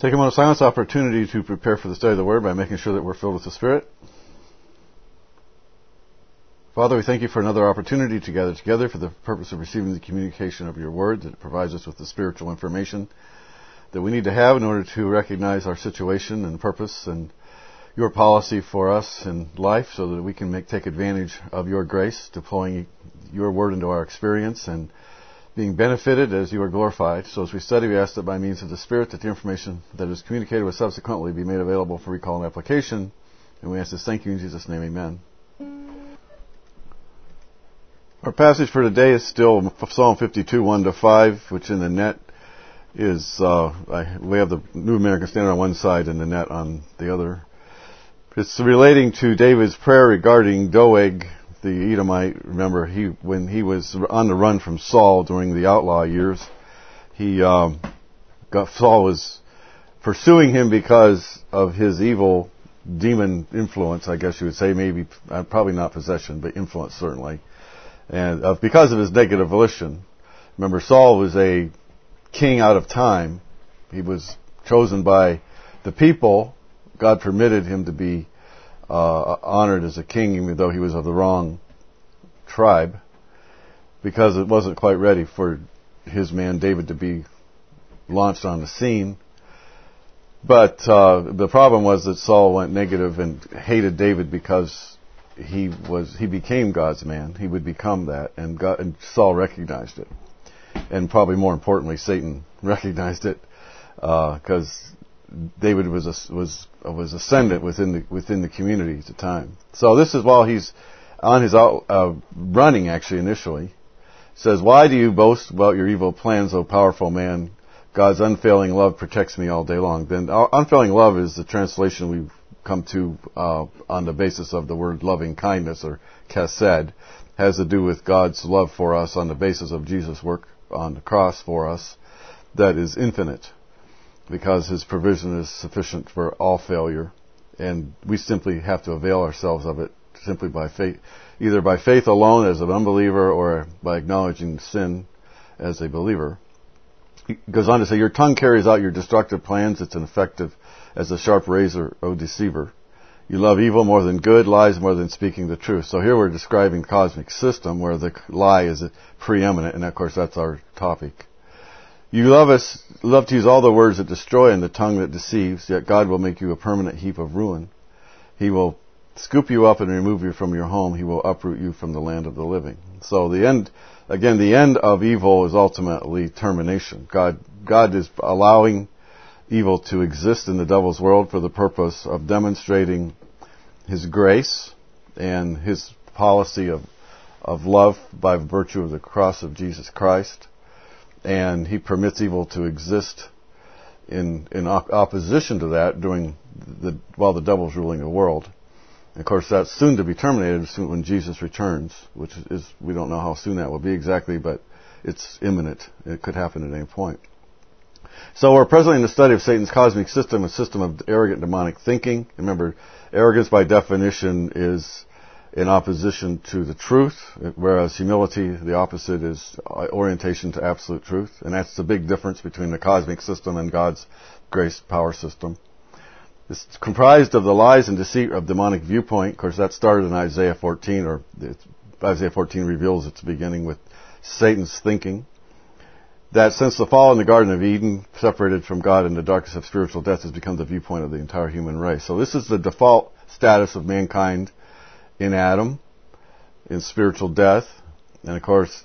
Take a moment of silence, opportunity to prepare for the study of the Word by making sure that we're filled with the Spirit. Father, we thank you for another opportunity to gather together for the purpose of receiving the communication of your Word that provides us with the spiritual information that we need to have in order to recognize our situation and purpose and your policy for us in life so that we can take advantage of your grace, deploying your Word into our experience and being benefited as you are glorified. So as we study, we ask that by means of the Spirit that the information that is communicated will subsequently be made available for recall and application. And we ask this, thank you in Jesus' name, amen. Our passage for today is still Psalm 52, 1-5, which in the net is, we have the New American Standard on one side and the net on the other. It's relating to David's prayer regarding Doeg, the Edomite. Remember, when he was on the run from Saul during the outlaw years, Saul was pursuing him because of his evil demon influence, I guess you would say, maybe, probably not possession, but influence certainly. And because of his negative volition. Remember, Saul was a king out of time. He was chosen by the people. God permitted him to be honored as a king, even though he was of the wrong tribe, because it wasn't quite ready for his man David to be launched on the scene. But the problem was that Saul went negative and hated David because he became God's man. He would become that, and Saul recognized it, and probably more importantly, Satan recognized it because David was ascendant within the community at the time. So this is while he's on his running, actually, initially. It says, "Why do you boast about your evil plans, O powerful man? God's unfailing love protects me all day long." Then unfailing love is the translation we've come to on the basis of the word loving kindness, or chesed. Has to do with God's love for us on the basis of Jesus' work on the cross for us that is infinite, because his provision is sufficient for all failure, and we simply have to avail ourselves of it simply by faith, either by faith alone as an unbeliever or by acknowledging sin as a believer. He goes on to say, "Your tongue carries out your destructive plans. It's ineffective as a sharp razor, O deceiver. You love evil more than good, lies more than speaking the truth." So here we're describing the cosmic system where the lie is preeminent, and of course that's our topic. "You love to use all the words that destroy and the tongue that deceives, yet God will make you a permanent heap of ruin. He will scoop you up and remove you from your home. He will uproot you from the land of the living." So the end of evil is ultimately termination. God is allowing evil to exist in the devil's world for the purpose of demonstrating his grace and his policy of love by virtue of the cross of Jesus Christ. And he permits evil to exist in opposition to that while the devil's ruling the world. And of course, that's soon to be terminated when Jesus returns, which is, we don't know how soon that will be exactly, but it's imminent. It could happen at any point. So we're presently in the study of Satan's cosmic system, a system of arrogant demonic thinking. Remember, arrogance by definition is in opposition to the truth, whereas humility, the opposite, is orientation to absolute truth. And that's the big difference between the cosmic system and God's grace power system. It's comprised of the lies and deceit of demonic viewpoint. Of course, that started in Isaiah 14, or Isaiah 14 reveals its beginning with Satan's thinking. That since the fall in the Garden of Eden, separated from God in the darkness of spiritual death, has become the viewpoint of the entire human race. So this is the default status of mankind in Adam, in spiritual death. And of course,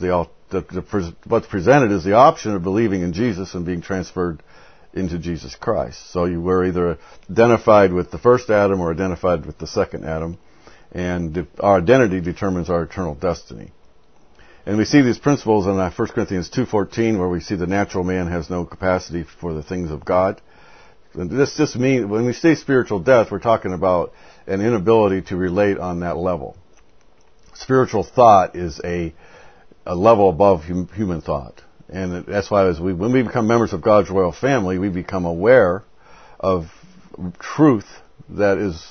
what's presented is the option of believing in Jesus and being transferred into Jesus Christ. So you were either identified with the first Adam or identified with the second Adam. And our identity determines our eternal destiny. And we see these principles in 1 Corinthians 2:14, where we see the natural man has no capacity for the things of God. And this just means, when we say spiritual death, we're talking about an inability to relate on that level. Spiritual thought is a level above human thought. And that's why when we become members of God's royal family, we become aware of truth that is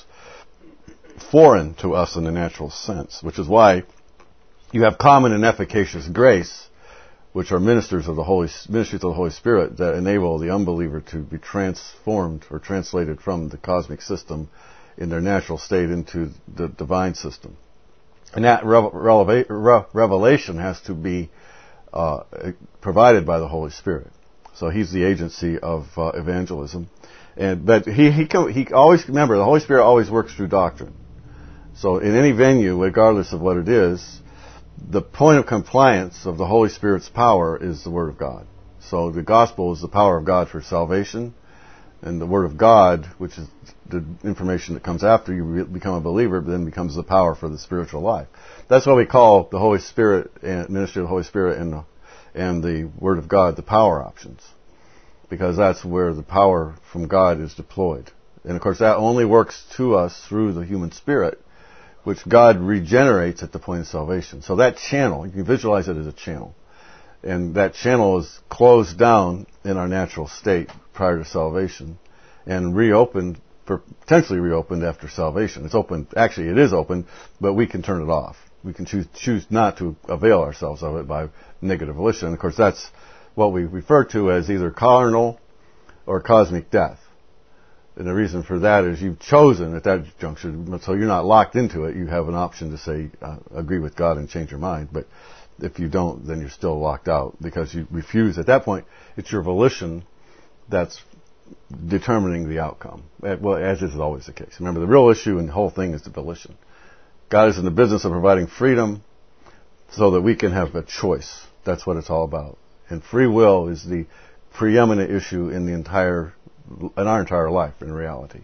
foreign to us in the natural sense, which is why you have common and efficacious grace which are ministries of the Holy Spirit that enable the unbeliever to be transformed or translated from the cosmic system in their natural state into the divine system. And that revelation has to be provided by the Holy Spirit. So He's the agency of evangelism. But he always, remember, the Holy Spirit always works through doctrine. So in any venue, regardless of what it is, the point of compliance of the Holy Spirit's power is the Word of God. So the gospel is the power of God for salvation, and the Word of God, which is the information that comes after you become a believer, then becomes the power for the spiritual life. That's why we call the Holy Spirit and ministry of the Holy Spirit and the Word of God the power options, because that's where the power from God is deployed. And of course that only works to us through the human spirit, which God regenerates at the point of salvation. So that channel, you can visualize it as a channel. And that channel is closed down in our natural state prior to salvation and reopened, potentially reopened after salvation. It's open, actually it is open, but we can turn it off. We can choose not to avail ourselves of it by negative volition. And of course that's what we refer to as either carnal or cosmic death. And the reason for that is you've chosen at that juncture, so you're not locked into it. You have an option to say, agree with God and change your mind. But if you don't, then you're still locked out because you refuse. At that point, it's your volition that's determining the outcome. Well, as is always the case. Remember, the real issue in the whole thing is the volition. God is in the business of providing freedom so that we can have a choice. That's what it's all about. And free will is the preeminent issue in our entire life, in reality.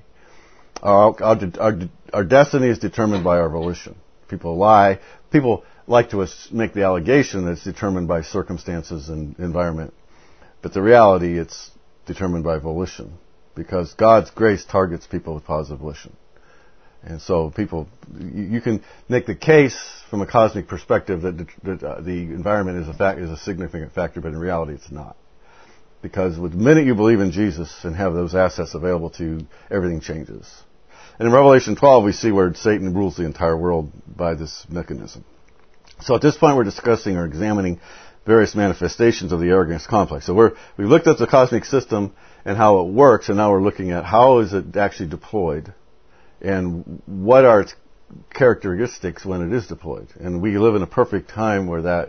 Our destiny is determined by our volition. People lie. People like to make the allegation that it's determined by circumstances and environment. But the reality, it's determined by volition. Because God's grace targets people with positive volition. And so you can make the case from a cosmic perspective that the environment is a significant factor, but in reality it's not. Because the minute you believe in Jesus and have those assets available to you, everything changes. And in Revelation 12, we see where Satan rules the entire world by this mechanism. So at this point, we're discussing or examining various manifestations of the arrogance complex. So we've looked at the cosmic system and how it works, and now we're looking at how is it actually deployed, and what are its characteristics when it is deployed. And we live in a perfect time where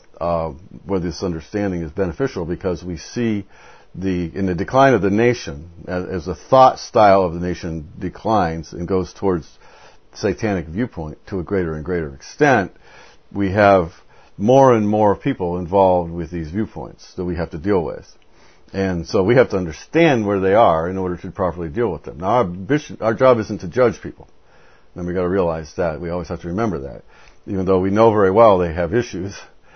this understanding is beneficial, because we see in the decline of the nation, as the thought style of the nation declines and goes towards satanic viewpoint to a greater and greater extent, we have more and more people involved with these viewpoints that we have to deal with. And so we have to understand where they are in order to properly deal with them. Now our job isn't to judge people. And we've got to realize that. We always have to remember that. Even though we know very well they have issues,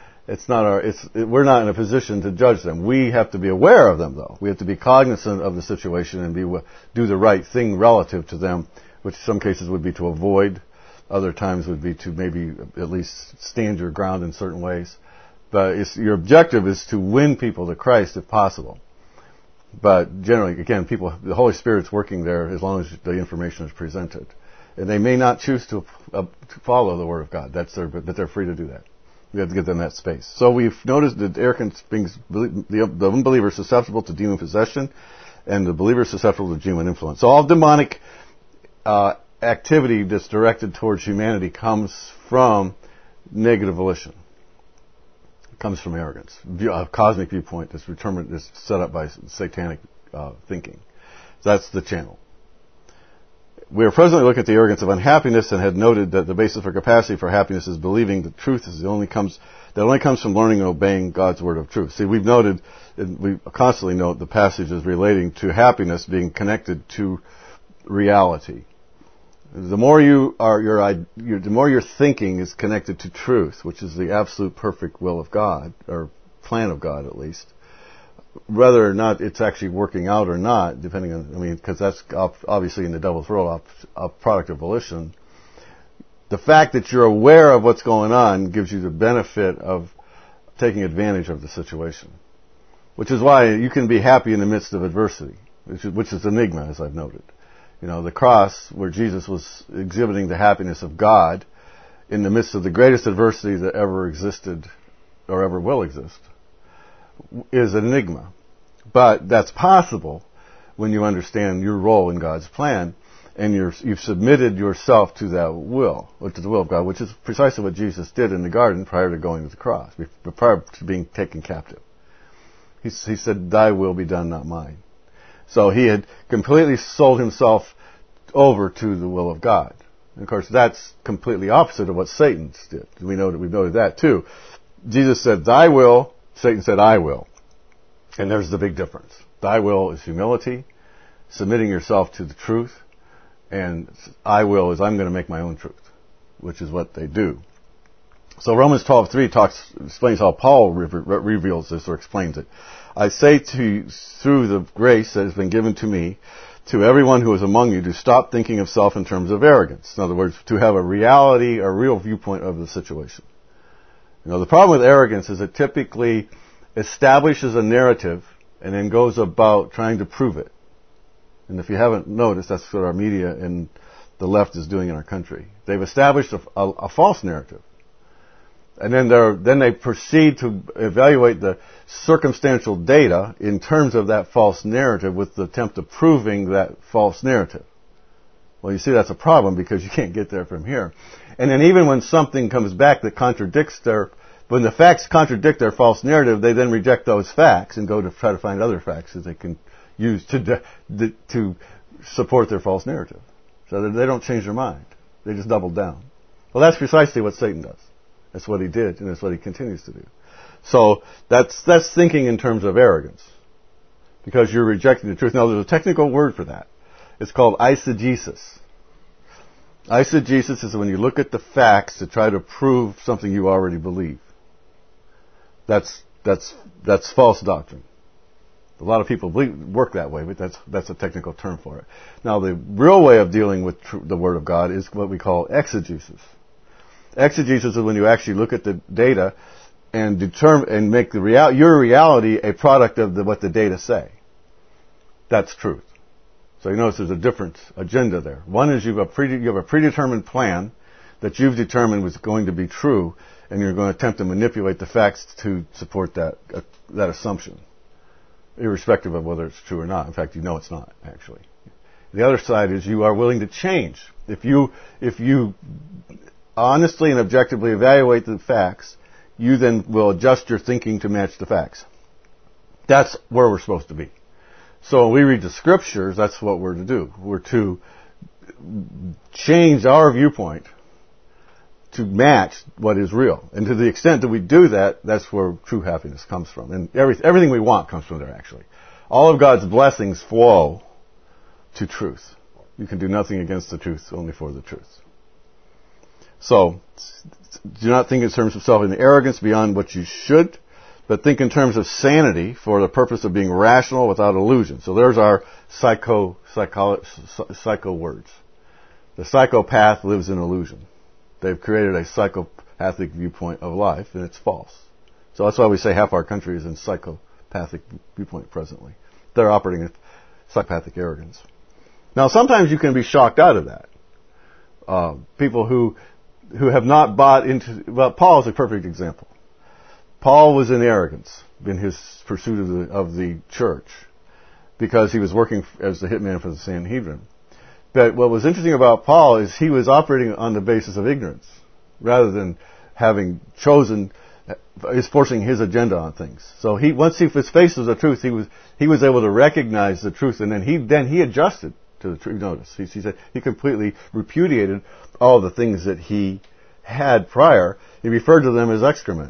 we're not in a position to judge them. We have to be aware of them, though. We have to be cognizant of the situation and do the right thing relative to them, which in some cases would be to avoid. Other times would be to maybe at least stand your ground in certain ways. But your objective is to win people to Christ if possible. But generally, again, the Holy Spirit's working there as long as the information is presented. And they may not choose to follow the Word of God. But they're free to do that. We have to give them that space. So we've noticed that arrogance brings the unbeliever susceptible to demon possession, and the believer susceptible to demon influence. So all demonic activity that's directed towards humanity comes from negative volition. It comes from arrogance, a cosmic viewpoint that's set up by satanic thinking. So that's the channel. We are presently looking at the arrogance of unhappiness, and had noted that the basis for capacity for happiness is believing the truth that only comes from learning and obeying God's word of truth. See, we constantly note the passages relating to happiness being connected to reality. The more the more your thinking is connected to truth, which is the absolute perfect will of God, or plan of God at least, whether or not it's actually working out or not, depending on, because that's obviously in the devil's world a product of volition. The fact that you're aware of what's going on gives you the benefit of taking advantage of the situation, which is why you can be happy in the midst of adversity, which is enigma, as I've noted. The cross, where Jesus was exhibiting the happiness of God in the midst of the greatest adversity that ever existed or ever will exist. is an enigma. But that's possible when you understand your role in God's plan, and you've submitted yourself to that will, or to the will of God, which is precisely what Jesus did in the garden prior to going to the cross, prior to being taken captive. He said, "Thy will be done, not mine." So he had completely sold himself over to the will of God. And of course, that's completely opposite of what Satan did. We've noted that too. Jesus said, "Thy will," Satan said, "I will." And there's the big difference. Thy will is humility, submitting yourself to the truth, and I will is I'm going to make my own truth, which is what they do. So Romans 12:3 explains how Paul reveals this or explains it. "I say to you, through the grace that has been given to me, to everyone who is among you, to stop thinking of self in terms of arrogance." In other words, to have a real viewpoint of the situation. The problem with arrogance is it typically establishes a narrative and then goes about trying to prove it. And if you haven't noticed, that's what our media and the left is doing in our country. They've established a false narrative. And then they proceed to evaluate the circumstantial data in terms of that false narrative with the attempt of proving that false narrative. Well, you see that's a problem because you can't get there from here. And then even when something comes back that when the facts contradict their false narrative, they then reject those facts and go to try to find other facts that they can use to support their false narrative. So they don't change their mind. They just double down. Well, that's precisely what Satan does. That's what he did, and that's what he continues to do. So that's thinking in terms of arrogance, because you're rejecting the truth. Now, there's a technical word for that. It's called eisegesis. Eisegesis is when you look at the facts to try to prove something you already believe. That's false doctrine. A lot of people work that way, but that's a technical term for it. Now, the real way of dealing with the Word of God is what we call exegesis. Exegesis is when you actually look at the data and determine and make your reality a product of what the data say. That's truth. So you notice there's a different agenda there. One is you have a predetermined plan that you've determined was going to be true, and you're going to attempt to manipulate the facts to support that assumption, irrespective of whether it's true or not. In fact, you know it's not, actually. The other side is you are willing to change. If you honestly and objectively evaluate the facts, you then will adjust your thinking to match the facts. That's where we're supposed to be. So when we read the Scriptures, that's what we're to do. We're to change our viewpoint to match what is real. And to the extent that we do that, that's where true happiness comes from. And everything we want comes from there, actually. All of God's blessings flow to truth. You can do nothing against the truth, only for the truth. So, do not think in terms of self in arrogance beyond what you should, but think in terms of sanity for the purpose of being rational without illusion. So there's our psycho words. The psychopath lives in illusion. They've created a psychopathic viewpoint of life, and it's false. So that's why we say half our country is in psychopathic viewpoint presently. They're operating in psychopathic arrogance. Now, sometimes you can be shocked out of that. People who have not bought into... Well, Paul is a perfect example. Paul was in arrogance in his pursuit of the church because he was working as the hitman for the Sanhedrin. But what was interesting about Paul is he was operating on the basis of ignorance rather than having chosen, is forcing his agenda on things. So once he was faced with the truth, he was able to recognize the truth, and then he adjusted to the truth. Notice he said he completely repudiated all the things that he had prior. He referred to them as excrement.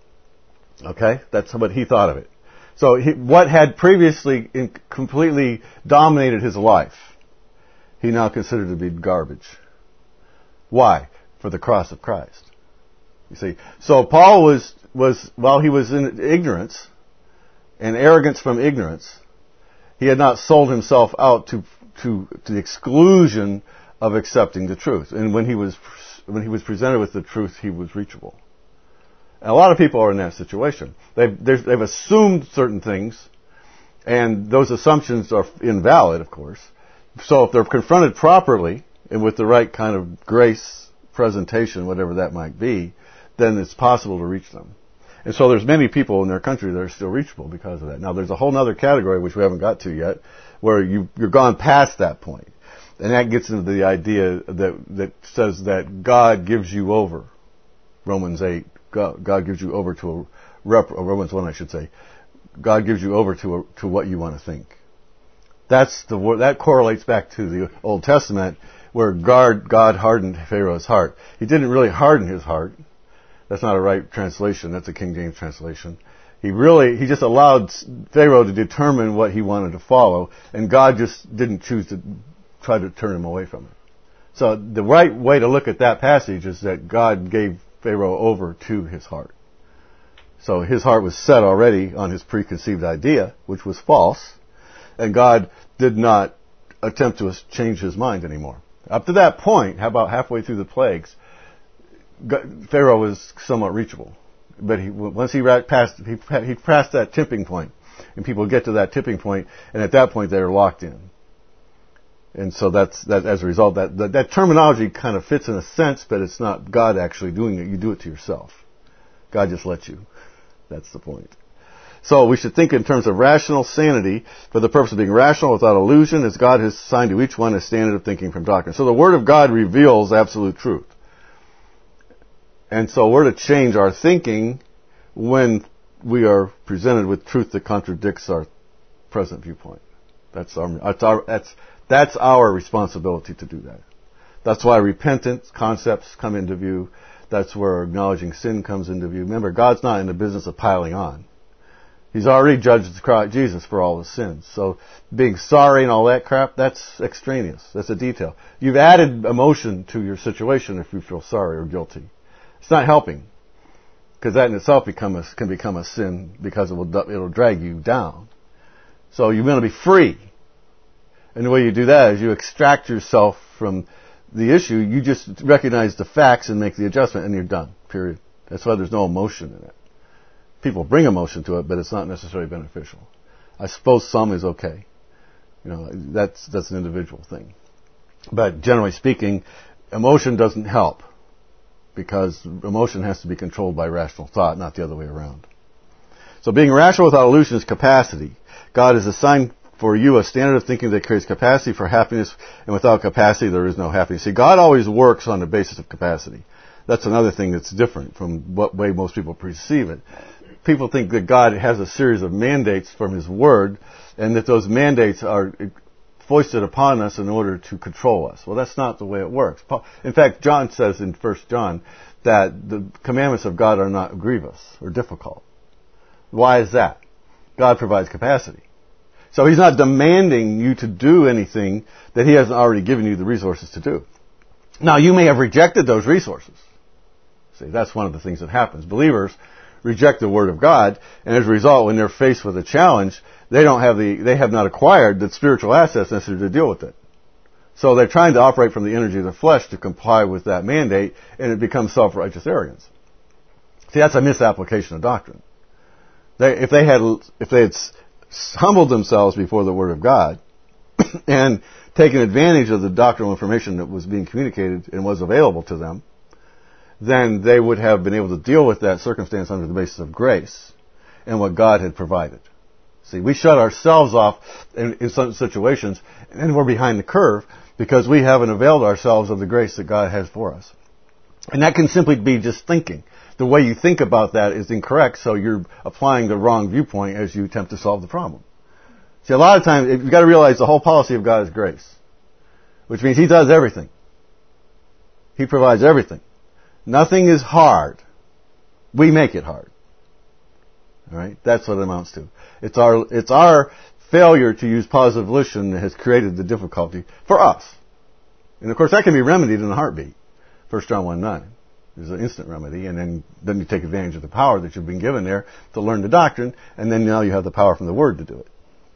Okay, that's what he thought of it. So what had previously completely dominated his life, he now considered to be garbage. Why? For the cross of Christ. You see, so Paul was while he was in ignorance and arrogance from ignorance, he had not sold himself out to the exclusion of accepting the truth. And when he was presented with the truth, he was reachable. And a lot of people are in that situation. They've assumed certain things, and those assumptions are invalid, of course. So if they're confronted properly and with the right kind of grace presentation, whatever that might be, then it's possible to reach them. And so there's many people in their country that are still reachable because of that. Now there's a whole other category which we haven't got to yet, where you're gone past that point. And that gets into the idea that says that God gives you over. Romans 8, God gives you over to Romans 1 I should say. God gives you over to what you want to think. That correlates back to the Old Testament, where God hardened Pharaoh's heart. He didn't really harden his heart. That's not a right translation. That's a King James translation. He just allowed Pharaoh to determine what he wanted to follow, and God just didn't choose to try to turn him away from it. So the right way to look at that passage is that God gave Pharaoh over to his heart. So his heart was set already on his preconceived idea, which was false, and God did not attempt to change his mind anymore. Up to that point, about halfway through the plagues, Pharaoh was somewhat reachable. But once he passed that tipping point, and people get to that tipping point, and at that point they're locked in. And so that's as a result, that terminology kind of fits in a sense, but it's not God actually doing it. You do it to yourself. God just lets you. That's the point. So we should think in terms of rational sanity for the purpose of being rational without illusion, as God has assigned to each one a standard of thinking from doctrine. So the Word of God reveals absolute truth. And so we're to change our thinking when we are presented with truth that contradicts our present viewpoint. That's our responsibility to do that. That's why repentance concepts come into view. That's where acknowledging sin comes into view. Remember, God's not in the business of piling on. He's already judged Jesus for all his sins. So being sorry and all that crap, that's extraneous. That's a detail. You've added emotion to your situation if you feel sorry or guilty. It's not helping, because that in itself can become a sin, because it'll drag you down. So you're going to be free. And the way you do that is you extract yourself from the issue. You just recognize the facts and make the adjustment, and you're done. Period. That's why there's no emotion in it. People bring emotion to it, but it's not necessarily beneficial. I suppose some is okay. That's an individual thing. But generally speaking, emotion doesn't help, because emotion has to be controlled by rational thought, not the other way around. So being rational without illusion is capacity. God has assigned for you a standard of thinking that creates capacity for happiness, and without capacity there is no happiness. See, God always works on the basis of capacity. That's another thing that's different from what way most people perceive it. People think that God has a series of mandates from His Word, and that those mandates are foisted upon us in order to control us. Well, that's not the way it works. In fact, John says in 1 John that the commandments of God are not grievous or difficult. Why is that? God provides capacity. So He's not demanding you to do anything that He hasn't already given you the resources to do. Now, you may have rejected those resources. See, that's one of the things that happens. Believers reject the Word of God, and as a result, when they're faced with a challenge, they have not acquired the spiritual assets necessary to deal with it. So they're trying to operate from the energy of the flesh to comply with that mandate, and it becomes self-righteous arrogance. See, that's a misapplication of doctrine. If they had humbled themselves before the Word of God and taken advantage of the doctrinal information that was being communicated and was available to them, then they would have been able to deal with that circumstance under the basis of grace and what God had provided. See, we shut ourselves off in some situations, and then we're behind the curve because we haven't availed ourselves of the grace that God has for us. And that can simply be just thinking. The way you think about that is incorrect, so you're applying the wrong viewpoint as you attempt to solve the problem. See, a lot of times, you've got to realize the whole policy of God is grace, which means He does everything. He provides everything. Nothing is hard. We make it hard. All right? That's what it amounts to. It's our failure to use positive volition that has created the difficulty for us. And of course, that can be remedied in a heartbeat. 1 John 1:9 is an instant remedy, and then you take advantage of the power that you've been given there to learn the doctrine, and then now you have the power from the Word to do it.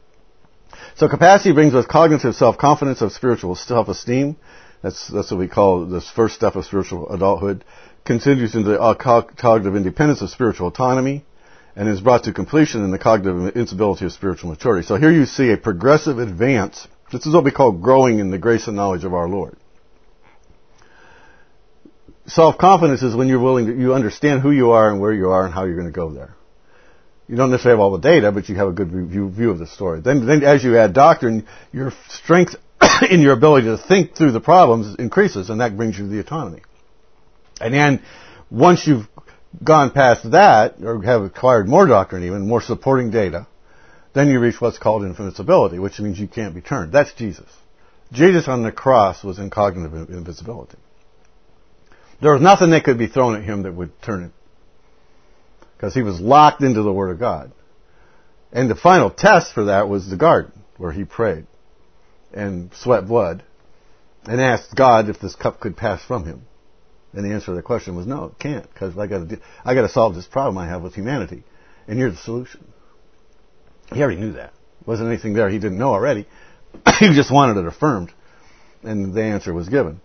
So capacity brings us cognitive self-confidence of spiritual self-esteem. That's what we call this first step of spiritual adulthood. Continues into the cognitive independence of spiritual autonomy, and is brought to completion in the cognitive instability of spiritual maturity. So here you see a progressive advance. This is what we call growing in the grace and knowledge of our Lord. self-confidence is when you understand who you are and where you are and how you're going to go there. You don't necessarily have all the data, but you have a good view of the story. Then as you add doctrine, your strength in your ability to think through the problems increases, and that brings you the autonomy. And then once you've gone past that, or have acquired more doctrine even, more supporting data, then you reach what's called invincibility, which means you can't be turned. That's Jesus. Jesus on the cross was in cognitive invincibility. There was nothing that could be thrown at him that would turn him, because he was locked into the Word of God. And the final test for that was the garden, where he prayed and sweat blood and asked God if this cup could pass from him. And the answer to the question was no, it can't, because I got to solve this problem I have with humanity, and you're the solution. He already knew that. Wasn't anything there he didn't know already. He just wanted it affirmed, and the answer was given.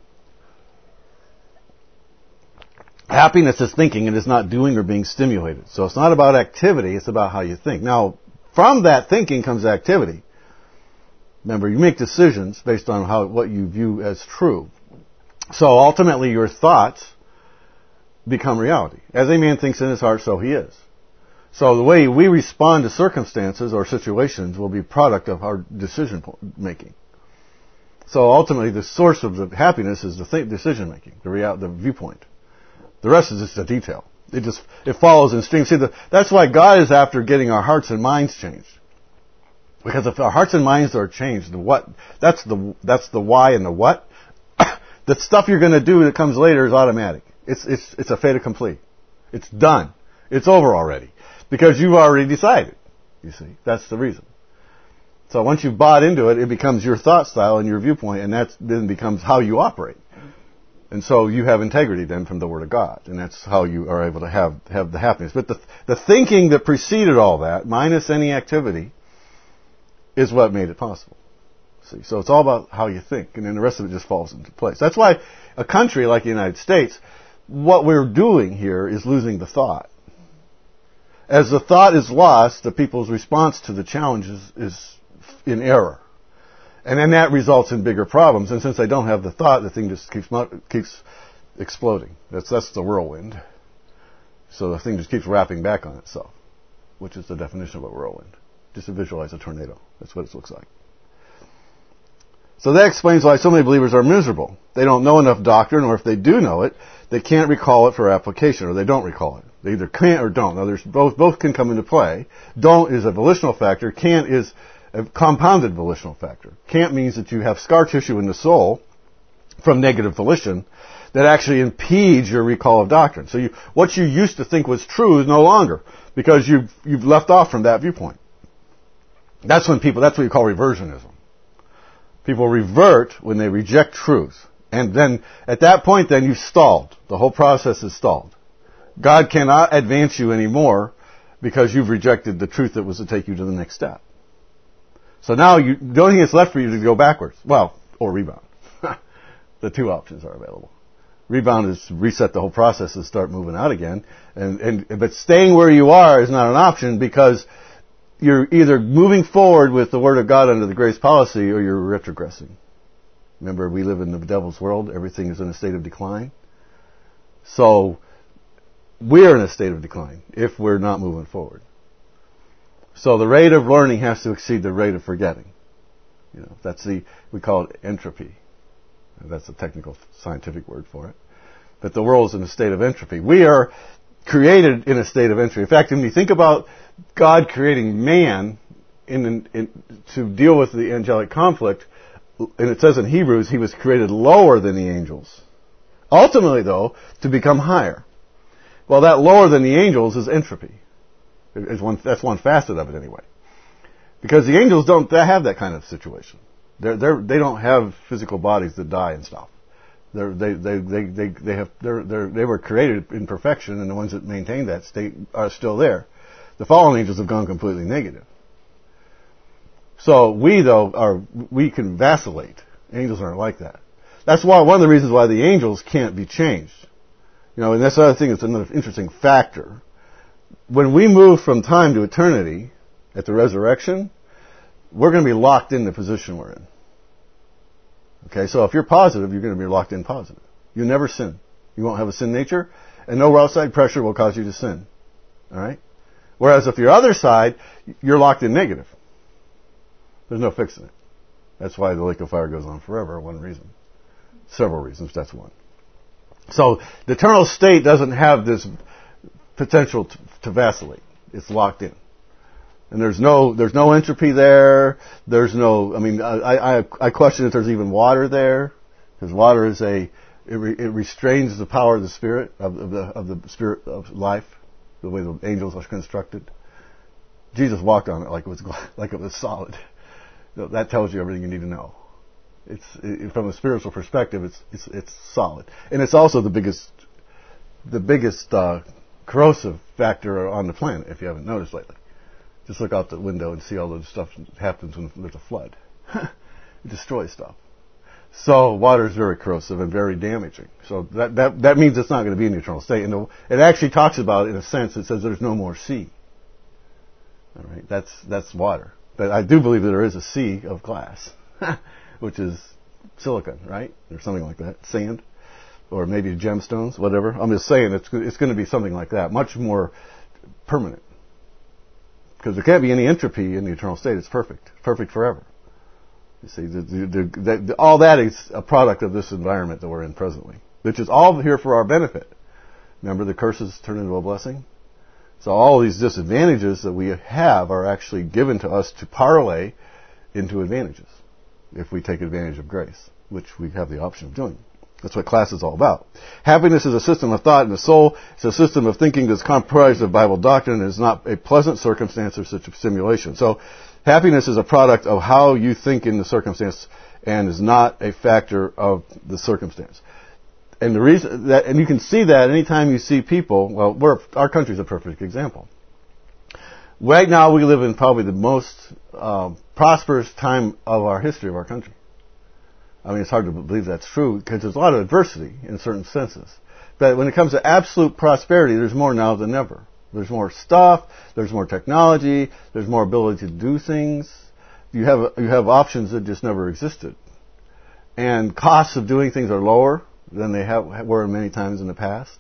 Happiness is thinking, it is not doing or being stimulated. So it's not about activity, it's about how you think. Now, from that thinking comes activity. Remember, you make decisions based on what you view as true. So ultimately your thoughts become reality. As a man thinks in his heart, so he is. So the way we respond to circumstances or situations will be a product of our decision making. So ultimately the source of the happiness is the decision making, the viewpoint. The rest is just a detail. It follows in stream. See, that's why God is after getting our hearts and minds changed. Because if our hearts and minds are changed, that's the why and the what. The stuff you're going to do that comes later is automatic. It's a fait accompli. It's done. It's over already. Because you've already decided. You see, that's the reason. So once you've bought into it, it becomes your thought style and your viewpoint, and that then becomes how you operate. And so you have integrity then from the Word of God, and that's how you are able to have the happiness. But the thinking that preceded all that, minus any activity, is what made it possible. See, so it's all about how you think, and then the rest of it just falls into place. That's why a country like the United States, what we're doing here is losing the thought. As the thought is lost, the people's response to the challenge is in error. And then that results in bigger problems. And since they don't have the thought, the thing just keeps exploding. That's the whirlwind. So the thing just keeps wrapping back on itself, which is the definition of a whirlwind. Just to visualize a tornado. That's what it looks like. So that explains why so many believers are miserable. They don't know enough doctrine, or if they do know it, they can't recall it for application, or they don't recall it. They either can't or don't. Now, there's both can come into play. Don't is a volitional factor. Can't is a compounded volitional factor. Can't means that you have scar tissue in the soul from negative volition that actually impedes your recall of doctrine. So what you used to think was true is no longer, because you've left off from that viewpoint. That's what you call reversionism. People revert when they reject truth. And then, at that point, then you've stalled. The whole process is stalled. God cannot advance you anymore because you've rejected the truth that was to take you to the next step. So now the only thing that's left for you to go backwards. Well, or rebound. The two options are available. Rebound is to reset the whole process and start moving out again. But staying where you are is not an option, because you're either moving forward with the Word of God under the grace policy, or you're retrogressing. Remember, we live in the devil's world. Everything is in a state of decline. So we're in a state of decline if we're not moving forward. So the rate of learning has to exceed the rate of forgetting. We call it entropy. That's a technical scientific word for it. But the world is in a state of entropy. We are created in a state of entropy. In fact, when you think about God creating man to deal with the angelic conflict, and it says in Hebrews, he was created lower than the angels. Ultimately, though, to become higher. Well, that lower than the angels is entropy. That's one facet of it anyway. Because the angels don't have that kind of situation. They don't have physical bodies that die and stuff. They were created in perfection, and the ones that maintain that state are still there. The fallen angels have gone completely negative. So we can vacillate. Angels aren't like that. That's why one of the reasons why the angels can't be changed. And that's the other thing that's another interesting factor. When we move from time to eternity at the resurrection, we're going to be locked in the position we're in. Okay, so if you're positive, you're going to be locked in positive. You never sin. You won't have a sin nature, and no outside pressure will cause you to sin. All right? Whereas if your other side, you're locked in negative. There's no fixing it. That's why the lake of fire goes on forever, one reason. Several reasons, that's one. So the eternal state doesn't have this potential to vacillate. It's locked in. And there's no entropy there. There's no, I question if there's even water there. Because water is it restrains the power of the spirit, of the spirit of life, the way the angels are constructed. Jesus walked on it like it was solid. That tells you everything you need to know. From a spiritual perspective, it's solid. And it's also the biggest corrosive factor on the planet, if you haven't noticed lately. Just look out the window and see all the stuff that happens when there's a flood. It destroys stuff. So water is very corrosive and very damaging. So that means it's not going to be in the eternal state. And it actually talks about it in a sense. It says there's no more sea. All right, that's water. But I do believe that there is a sea of glass, which is silicon, right, or something like that, sand, or maybe gemstones, whatever. I'm just saying it's going to be something like that, much more permanent. Because there can't be any entropy in the eternal state. It's perfect forever. You see, all that is a product of this environment that we're in presently, which is all here for our benefit. Remember, the curses turn into a blessing? So all these disadvantages that we have are actually given to us to parlay into advantages if we take advantage of grace, which we have the option of doing. That's what class is all about. Happiness is a system of thought in the soul. It's a system of thinking that's comprised of Bible doctrine. It is not a pleasant circumstance or such a stimulation. So happiness is a product of how you think in the circumstance and is not a factor of the circumstance. And the reason that, and you can see that anytime you see people, our country's a perfect example. Right now we live in probably the most prosperous time of our history of our country. I mean, it's hard to believe that's true because there's a lot of adversity in certain senses. But when it comes to absolute prosperity, there's more now than ever. There's more stuff, there's more technology, there's more ability to do things. You have options that just never existed. And costs of doing things are lower than they were many times in the past,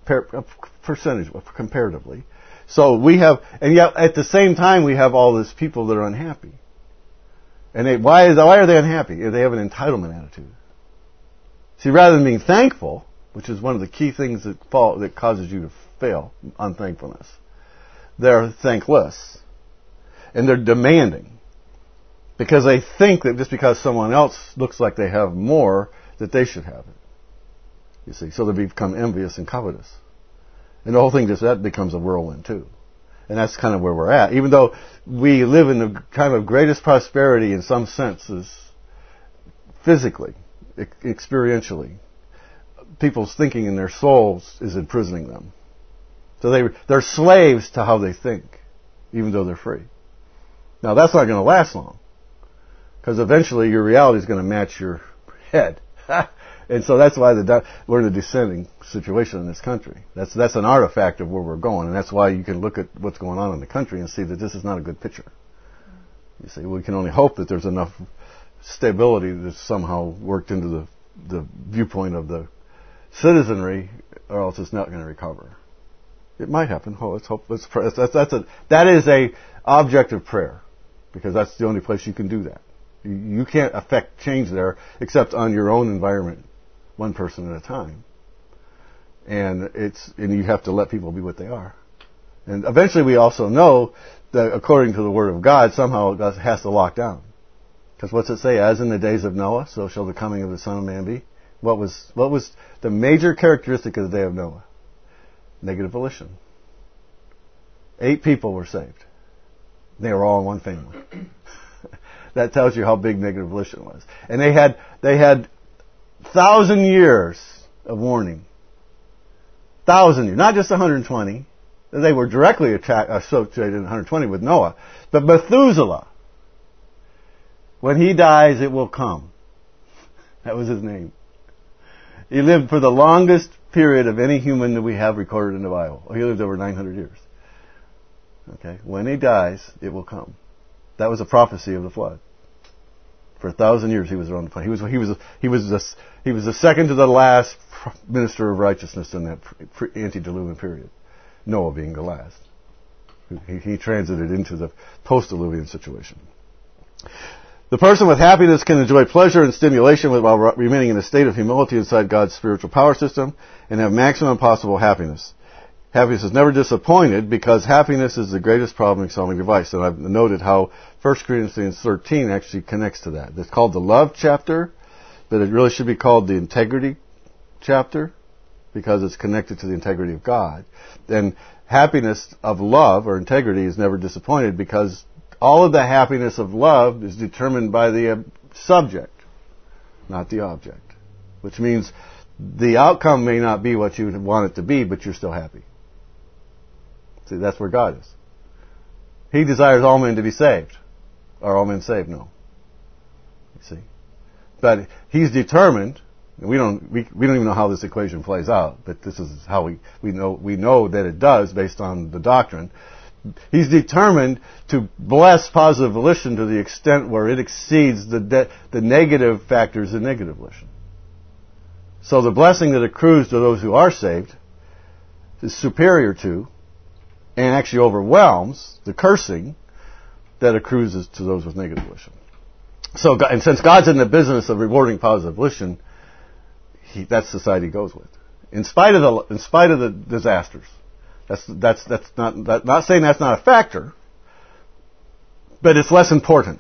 comparatively. So we have, and yet at the same time we have all these people that are unhappy. And why are they unhappy? They have an entitlement attitude. See, rather than being thankful, which is one of the key things that causes you to fail, unthankfulness, they're thankless. And they're demanding. Because they think that just because someone else looks like they have more, that they should have it. You see, so they become envious and covetous. And the whole thing that becomes a whirlwind too. And that's kind of where we're at. Even though we live in the kind of greatest prosperity in some senses, physically, experientially, people's thinking in their souls is imprisoning them. So they're slaves to how they think, even though they're free. Now that's not going to last long. Because eventually your reality is going to match your head. And so that's why we're in a descending situation in this country. That's an artifact of where we're going, and that's why you can look at what's going on in the country and see that this is not a good picture. You see, we can only hope that there's enough stability that's somehow worked into the viewpoint of the citizenry, or else it's not going to recover. It might happen. Oh, let's hope. Let's pray. That is a object of prayer, because that's the only place you can do that. You can't affect change there except on your own environment, one person at a time. And you have to let people be what they are. And eventually we also know that according to the Word of God, somehow it has to lock down. Because what's it say? As in the days of Noah, so shall the coming of the Son of Man be. What was the major characteristic of the day of Noah? Negative volition. 8 people were saved. They were all in one family. That tells you how big negative volition was. And they had 1,000 years of warning. 1,000 years, not just 120. They were directly associated in 120 with Noah. But Methuselah, when he dies, it will come. That was his name. He lived for the longest period of any human that we have recorded in the Bible. He lived over 900 years. Okay, when he dies, it will come. That was a prophecy of the flood. For 1,000 years he was around the planet. He was the second to the last minister of righteousness in that antediluvian period. Noah being the last. He transited into the post-diluvian situation. The person with happiness can enjoy pleasure and stimulation while remaining in a state of humility inside God's spiritual power system and have maximum possible happiness. Happiness is never disappointed because happiness is the greatest problem-solving device. And I've noted how 1 Corinthians 13 actually connects to that. It's called the love chapter, but it really should be called the integrity chapter because it's connected to the integrity of God. And happiness of love or integrity is never disappointed because all of the happiness of love is determined by the subject, not the object. Which means the outcome may not be what you want it to be, but you're still happy. See, that's where God is. He desires all men to be saved. Are all men saved? No. You see? But He's determined, and we don't even know how this equation plays out, but this is how we know that it does based on the doctrine. He's determined to bless positive volition to the extent where it exceeds the negative factors in negative volition. So the blessing that accrues to those who are saved is superior to and actually overwhelms the cursing that accrues to those with negative volition. So, and since God's in the business of rewarding positive volition, that's the side He goes with, in spite of the disasters. That's not saying that's not a factor, but it's less important.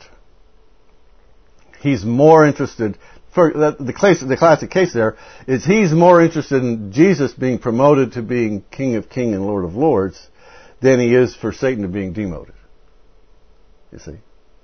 He's more interested. The classic case there is He's more interested in Jesus being promoted to being King of Kings and Lord of Lords than He is for Satan to being demoted. You see,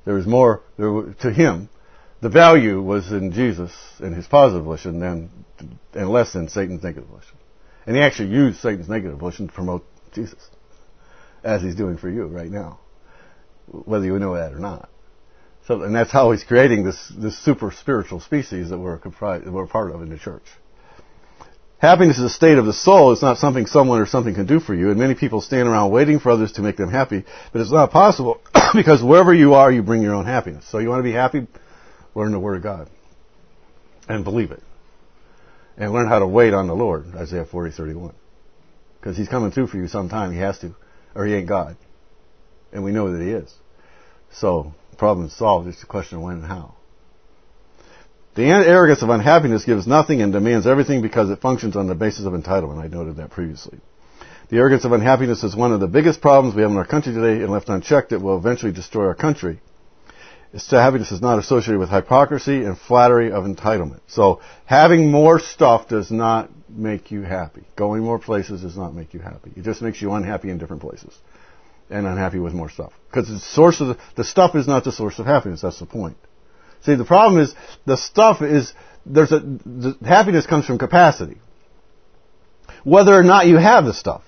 to Him. The value was in Jesus and His positive volition and less in Satan's negative volition. And He actually used Satan's negative volition to promote Jesus, as He's doing for you right now, whether you know that or not. So, and that's how He's creating this super spiritual species that we're part of in the church. Happiness is a state of the soul. It's not something someone or something can do for you. And many people stand around waiting for others to make them happy, but it's not possible because wherever you are, you bring your own happiness. So you want to be happy? Learn the Word of God and believe it, and learn how to wait on the Lord. Isaiah 40:31, because He's coming through for you sometime. He has to, or He ain't God, and we know that He is. So the problem is solved. It's a question of when and how. The arrogance of unhappiness gives nothing and demands everything because it functions on the basis of entitlement. I noted that previously. The arrogance of unhappiness is one of the biggest problems we have in our country today, and left unchecked, it will eventually destroy our country. Happiness is not associated with hypocrisy and flattery of entitlement. So having more stuff does not make you happy. Going more places does not make you happy. It just makes you unhappy in different places and unhappy with more stuff. Because the stuff is not the source of happiness. That's the point. See, the problem is the stuff is the happiness comes from capacity, whether or not you have the stuff.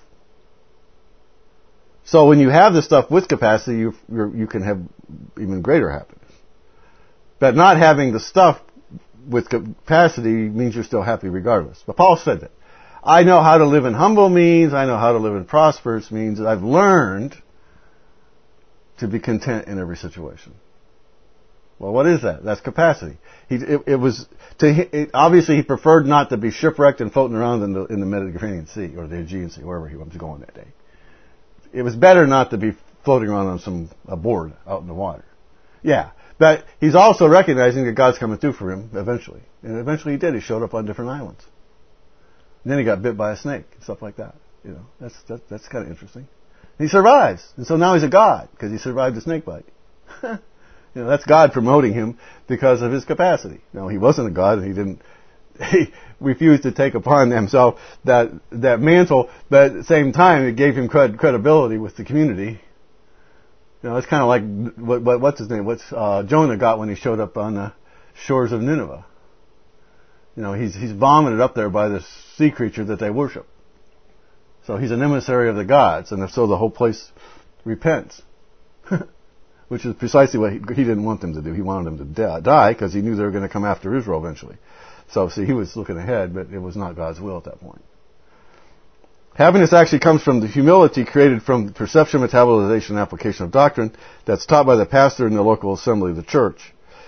So when you have the stuff with capacity, you can have even greater happiness. But not having the stuff with capacity means you're still happy regardless. But Paul said that. I know how to live in humble means, I know how to live in prosperous means. I've learned to be content in every situation. Well, what is that? That's capacity. Obviously he preferred not to be shipwrecked and floating around in the Mediterranean Sea or the Aegean Sea, wherever he was going that day. It was better not to be floating around on a board out in the water. Yeah, but he's also recognizing that God's coming through for him eventually. And eventually he did. He showed up on different islands. And then he got bit by a snake and stuff like that. You know, that's kind of interesting. And he survives. And so now he's a god because he survived the snake bite. You know, that's God promoting him because of his capacity. No, he wasn't a god and he refused to take upon himself that mantle, but at the same time it gave him credibility with the community. You know, it's kind of like what's his name? What's Jonah got when he showed up on the shores of Nineveh. You know, he's vomited up there by this sea creature that they worship. So he's an emissary of the gods, and if so, the whole place repents. Which is precisely what he didn't want them to do. He wanted them to die because he knew they were going to come after Israel eventually. So, see, he was looking ahead, but it was not God's will at that point. Happiness actually comes from the humility created from the perception, metabolization, and application of doctrine that's taught by the pastor in the local assembly of the church.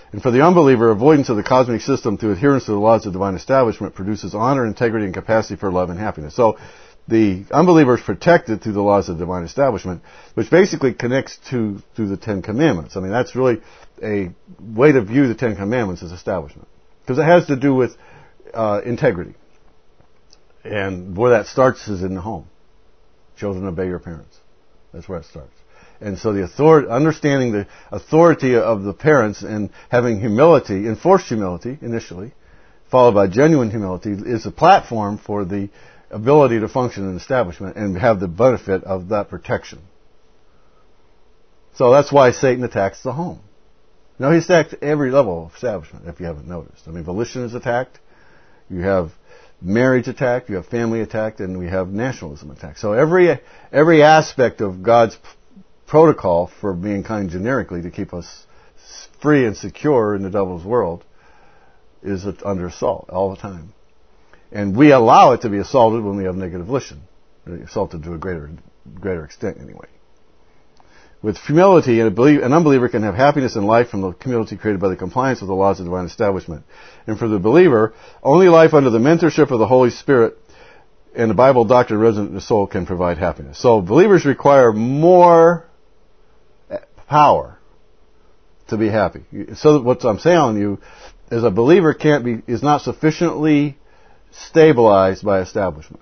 And for the unbeliever, avoidance of the cosmic system through adherence to the laws of divine establishment produces honor, integrity, and capacity for love and happiness. So the unbeliever is protected through the laws of divine establishment, which basically connects to the Ten Commandments. I mean, that's really a way to view the Ten Commandments as establishment. Because it has to do with integrity. And where that starts is in the home. Children, obey your parents. That's where it starts. And so understanding the authority of the parents and having humility, enforced humility initially, followed by genuine humility, is a platform for the ability to function in an establishment and have the benefit of that protection. So that's why Satan attacks the home. Now, he attacks every level of establishment, if you haven't noticed. I mean, volition is attacked. You have marriage attacked. You have family attacked. And we have nationalism attacked. So every aspect of God's protocol for mankind generically to keep us free and secure in the devil's world is under assault all the time. And we allow it to be assaulted when we have negative volition. Assaulted to a greater extent anyway. With humility, an unbeliever can have happiness in life from the community created by the compliance with the laws of divine establishment. And for the believer, only life under the mentorship of the Holy Spirit and the Bible doctrine resident in the soul can provide happiness. So believers require more power to be happy. So what I'm saying to you is a believer is not sufficiently stabilized by establishment.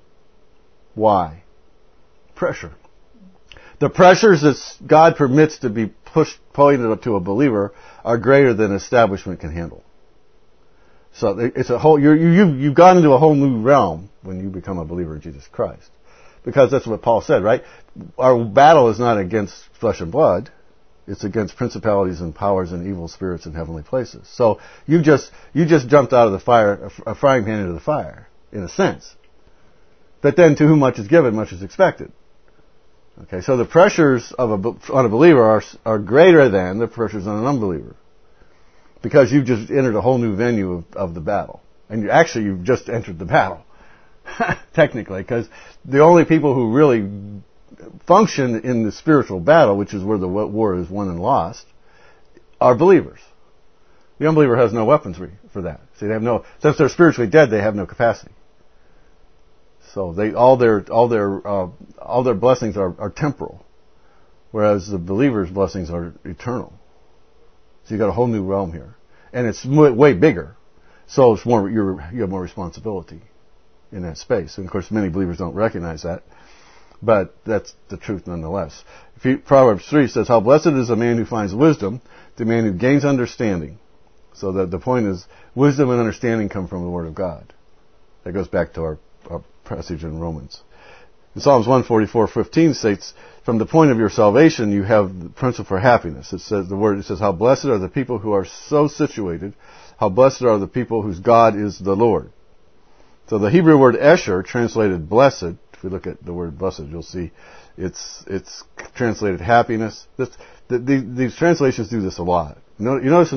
Why? Pressure. The pressures that God permits to be pointed to a believer are greater than establishment can handle. So it's a whole, you've gone into a whole new realm when you become a believer in Jesus Christ. Because that's what Paul said, right? Our battle is not against flesh and blood. It's against principalities and powers and evil spirits in heavenly places. So you just jumped out of the fire, a frying pan into the fire, in a sense. But then to whom much is given, much is expected. Okay, so the pressures on a believer are greater than the pressures on an unbeliever. Because you've just entered a whole new venue of the battle. And you've just entered the battle. Technically, because the only people who really function in the spiritual battle, which is where the war is won and lost, are believers. The unbeliever has no weaponry for that. See, since they're spiritually dead, they have no capacity. So all their blessings are temporal, whereas the believer's blessings are eternal. So you got a whole new realm here, and it's way bigger. So it's more you have more responsibility in that space. And of course, many believers don't recognize that. But that's the truth nonetheless. Proverbs 3 says, how blessed is a man who finds wisdom, the man who gains understanding. So the point is, wisdom and understanding come from the Word of God. That goes back to our passage in Romans. In Psalms 144:15 states, from the point of your salvation, you have the principle for happiness. It says, how blessed are the people who are so situated, how blessed are the people whose God is the Lord. So the Hebrew word esher, translated blessed, if we look at the word blessed, you'll see it's translated happiness. These translations do this a lot. You notice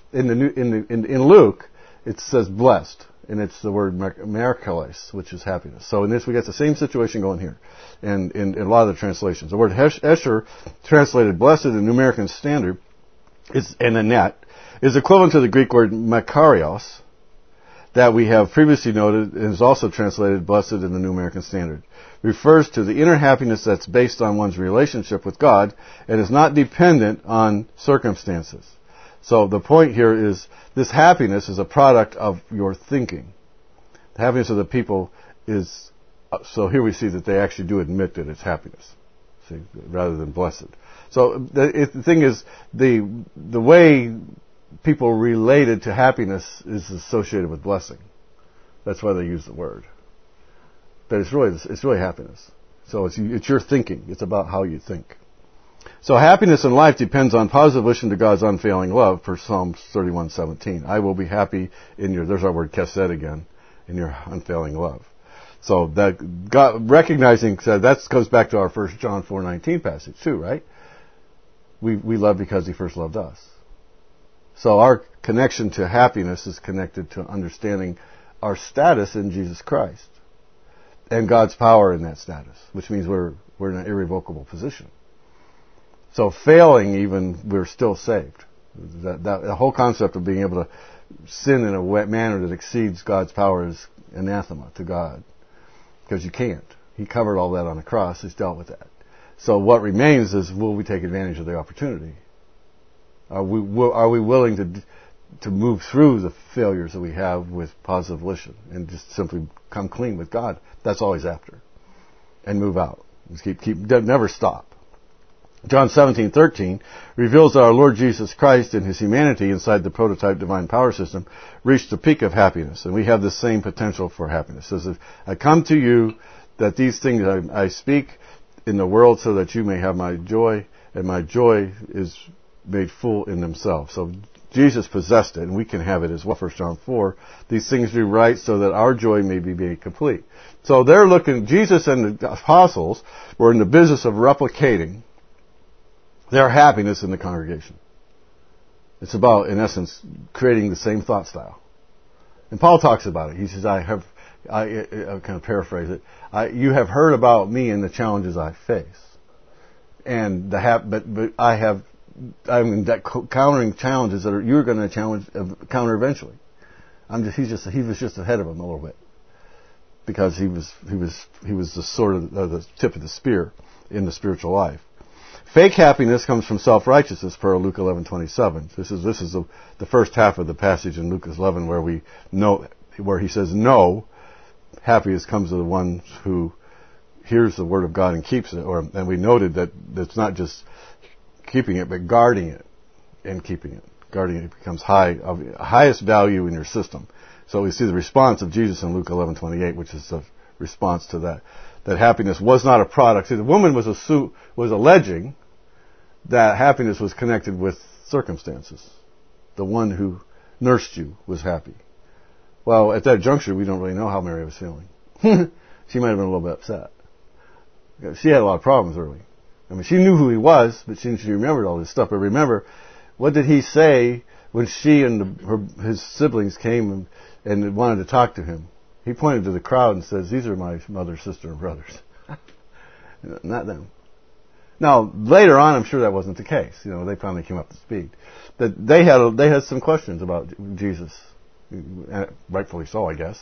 in Luke it says blessed, and it's the word merkeles, which is happiness. So in this we get the same situation going here, and in a lot of the translations, the word esher, translated blessed in the New American Standard, is equivalent to the Greek word makarios, that we have previously noted and is also translated blessed in the New American Standard. Refers to the inner happiness that's based on one's relationship with God and is not dependent on circumstances. So the point here is this happiness is a product of your thinking. The happiness of the people is, so here we see that they actually do admit that it's happiness, see, rather than blessed. So the thing is, the way people related to happiness is associated with blessing. That's why they use the word. But it's really happiness. So it's your thinking. It's about how you think. So happiness in life depends on positive volition to God's unfailing love, per Psalms 31:17. I will be happy in your, there's our word kesed again, in your unfailing love. So that God recognizing, so that goes back to our 1 John 4:19 passage too, right? We love because He first loved us. So our connection to happiness is connected to understanding our status in Jesus Christ and God's power in that status, which means we're in an irrevocable position. So failing even, we're still saved. The whole concept of being able to sin in a manner that exceeds God's power is anathema to God. Because you can't. He covered all that on the cross. He's dealt with that. So what remains is, will we take advantage of the opportunity? Are we willing to move through the failures that we have with positive volition and just simply come clean with God? That's all he's after. And move out. Just never stop. John 17:13 reveals that our Lord Jesus Christ in his humanity inside the prototype divine power system reached the peak of happiness. And we have the same potential for happiness. It says, I come to you that these things I speak in the world so that you may have my joy, and my joy is made full in themselves. So Jesus possessed it, and we can have it as well. 1 John 4, these things do right so that our joy may be made complete. So they're looking, Jesus and the apostles were in the business of replicating their happiness in the congregation. It's about, in essence, creating the same thought style. And Paul talks about it. He says, I kind of paraphrase it, you have heard about me and the challenges I face. And but I'm countering challenges that you're going to counter eventually. He was just ahead of him a little bit. Because he was the sort of the tip of the spear in the spiritual life. Fake happiness comes from self-righteousness per Luke 11:27. This is the first half of the passage in Luke 11 where he says, no, happiness comes to the one who hears the word of God and keeps it. And we noted that it's not just keeping it, but guarding it and keeping it. Guarding it becomes highest value in your system. So we see the response of Jesus in Luke 11:28, which is the response to that happiness was not a product. See, the woman was alleging that happiness was connected with circumstances. The one who nursed you was happy. Well, at that juncture, we don't really know how Mary was feeling. She might have been a little bit upset. She had a lot of problems early. I mean, she knew who he was, but she remembered all this stuff. But remember, what did he say when she and his siblings came and wanted to talk to him? He pointed to the crowd and says, these are my mother, sister, and brothers. Not them. Now, later on, I'm sure that wasn't the case. They finally came up to speed. But they had some questions about Jesus. Rightfully so, I guess.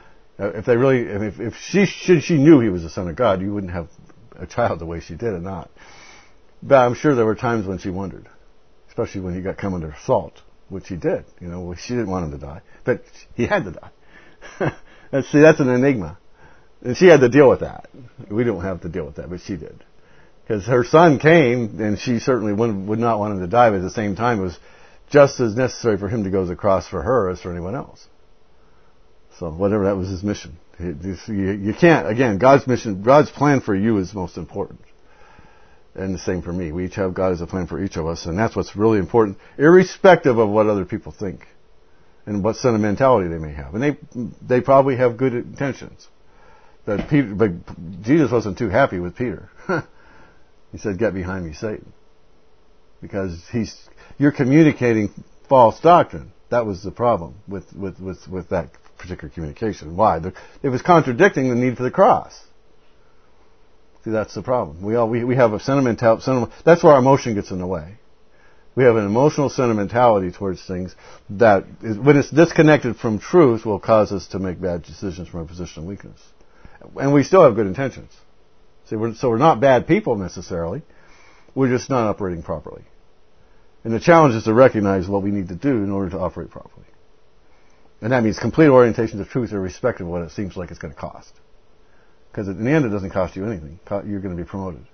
If she knew he was the Son of God, you wouldn't have a child the way she did or not. But I'm sure there were times when she wondered. Especially when he got come under assault, which he did. She didn't want him to die. But he had to die. See, that's an enigma. And she had to deal with that. We don't have to deal with that, but she did. Because her son came, and she certainly would not want him to die, but at the same time, it was just as necessary for him to go to the cross for her as for anyone else. So, whatever, that was his mission. You can't, again, God's mission, God's plan for you is most important. And the same for me. We each have God as a plan for each of us, and that's what's really important, irrespective of what other people think and what sentimentality they may have. And they probably have good intentions. But Jesus wasn't too happy with Peter. He said, get behind me, Satan. Because you're communicating false doctrine. That was the problem with that particular communication. Why? It was contradicting the need for the cross. See, that's the problem. We have a sentimental. That's where our emotion gets in the way. We have an emotional sentimentality towards things that, when it's disconnected from truth, will cause us to make bad decisions from a position of weakness. And we still have good intentions. See, we're not bad people necessarily. We're just not operating properly. And the challenge is to recognize what we need to do in order to operate properly. And that means complete orientation to truth irrespective of what it seems like it's going to cost. Because in the end, it doesn't cost you anything. You're going to be promoted.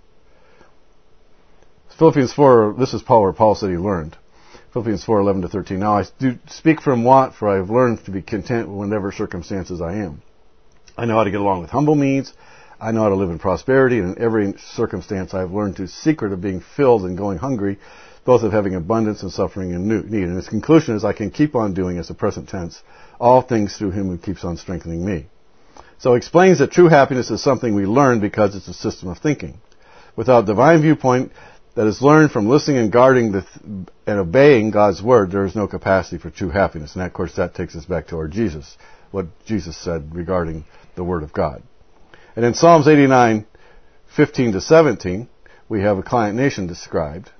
Philippians 4, this is where Paul said he learned. Philippians 4:11-13. Now I do speak from want, for I have learned to be content with whatever circumstances I am. I know how to get along with humble means. I know how to live in prosperity, and in every circumstance I have learned the secret of being filled and going hungry, both of having abundance and suffering and need. And his conclusion is I can keep on doing, as a present tense, all things through him who keeps on strengthening me. So he explains that true happiness is something we learn because it's a system of thinking. Without divine viewpoint that is learned from listening and guarding and obeying God's word, there is no capacity for true happiness. And of course that takes us back to our Jesus, what Jesus said regarding the word of God. And in Psalms 89:15-17, we have a client nation described.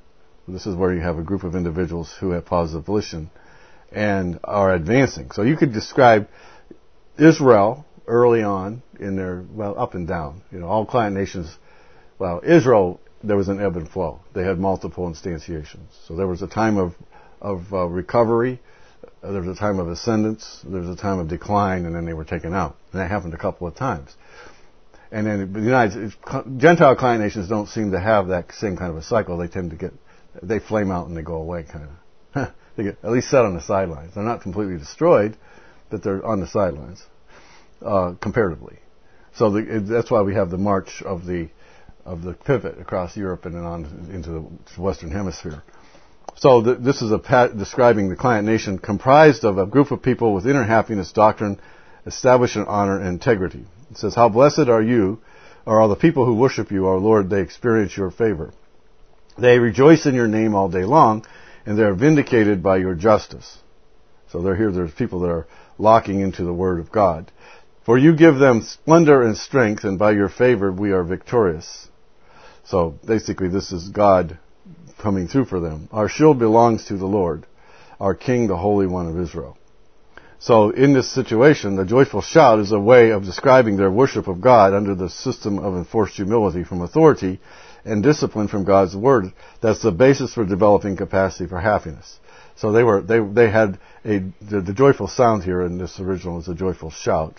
This is where you have a group of individuals who have positive volition and are advancing. So you could describe Israel early on in their, well, up and down. All client nations, well, Israel, there was an ebb and flow. They had multiple instantiations. So there was a time of recovery, there was a time of ascendance, there was a time of decline, and then they were taken out. And that happened a couple of times. And then Gentile client nations don't seem to have that same kind of a cycle. They tend to they flame out and they go away, kind of. They get at least set on the sidelines. They're not completely destroyed, but they're on the sidelines, comparatively. So that's why we have the march of the pivot across Europe and then on into the Western Hemisphere. So this is describing the client nation comprised of a group of people with inner happiness, doctrine, establishment, honor, and integrity. It says, "How blessed are you, or are the people who worship you, our Lord, they experience your favor. They rejoice in your name all day long, and they are vindicated by your justice." So there's people that are locking into the Word of God. "For you give them splendor and strength, and by your favor we are victorious." So basically this is God coming through for them. "Our shield belongs to the Lord, our King, the Holy One of Israel." So in this situation, the joyful shout is a way of describing their worship of God under the system of enforced humility from authority and discipline from God's Word. That's the basis for developing capacity for happiness. So they had the joyful sound here in this original is a joyful shout.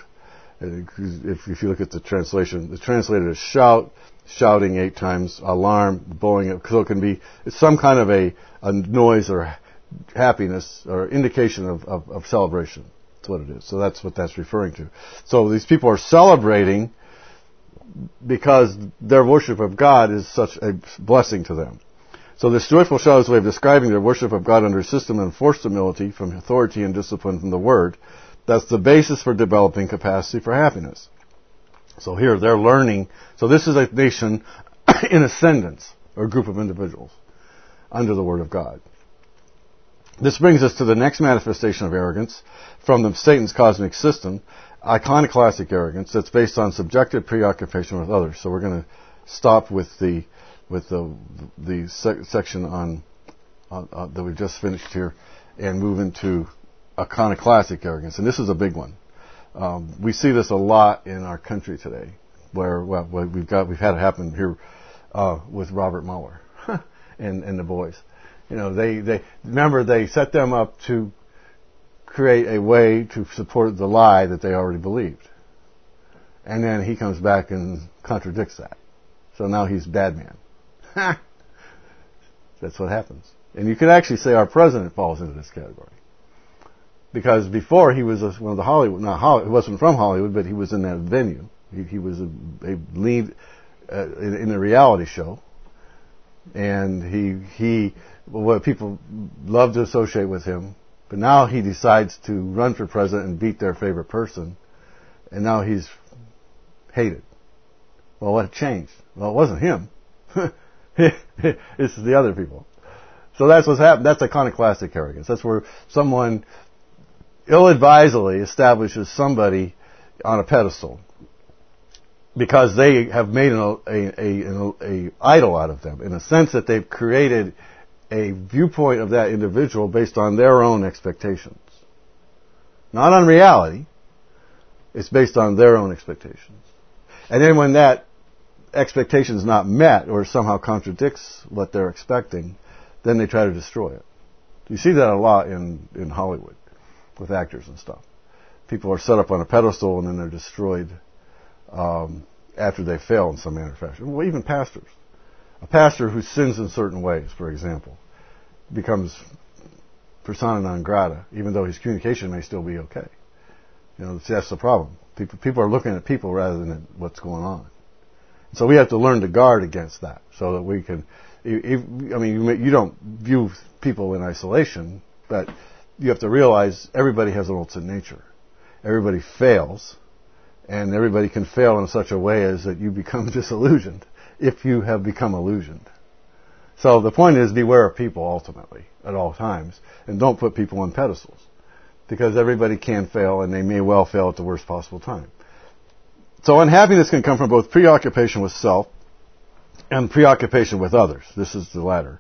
If you look at the translation, it's translated as shout, shouting 8 times, alarm, blowing. So it's some kind of a noise or happiness or indication of celebration. That's what it is. So that's what that's referring to. So these people are celebrating because their worship of God is such a blessing to them. So this joyful shout is a way of describing their worship of God under a system of enforced humility from authority and discipline from the Word. That's the basis for developing capacity for happiness. So here they're learning. So this is a nation in ascendance, or a group of individuals under the Word of God. This brings us to the next manifestation of arrogance from Satan's cosmic system, iconoclastic arrogance that's based on subjective preoccupation with others. So we're going to stop with the section on that we just finished here and move into iconoclastic arrogance. And this is a big one. We see this a lot in our country today, where we've had it happen here with Robert Mueller and the boys. They remember they set them up to create a way to support the lie that they already believed, and then he comes back and contradicts that. So now he's bad man. That's what happens. And you could actually say our president falls into this category. Because before he was one of the Hollywood, he wasn't from Hollywood, but he was in that venue. He was a lead in a reality show, and people love to associate with him. But now he decides to run for president and beat their favorite person, and now he's hated. Well, what changed? Well, it wasn't him. It's the other people. So that's what's happened. That's iconoclastic arrogance. That's where someone ill-advisedly establishes somebody on a pedestal because they have made an idol out of them, in a sense that they've created a viewpoint of that individual based on their own expectations. Not on reality. It's based on their own expectations. And then when that expectation is not met or somehow contradicts what they're expecting, then they try to destroy it. You see that a lot in Hollywood with actors and stuff. People are set up on a pedestal and then they're destroyed after they fail in some manner or fashion. Well, even pastors. A pastor who sins in certain ways, for example, becomes persona non grata, even though his communication may still be okay. That's the problem. People are looking at people rather than at what's going on. So we have to learn to guard against that, so that we can. You don't view people in isolation, but you have to realize everybody has an ultimate nature. Everybody fails, and everybody can fail in such a way as that you become disillusioned if you have become illusioned. So the point is, beware of people ultimately at all times, and don't put people on pedestals, because everybody can fail, and they may well fail at the worst possible time. So unhappiness can come from both preoccupation with self and preoccupation with others. This is the latter.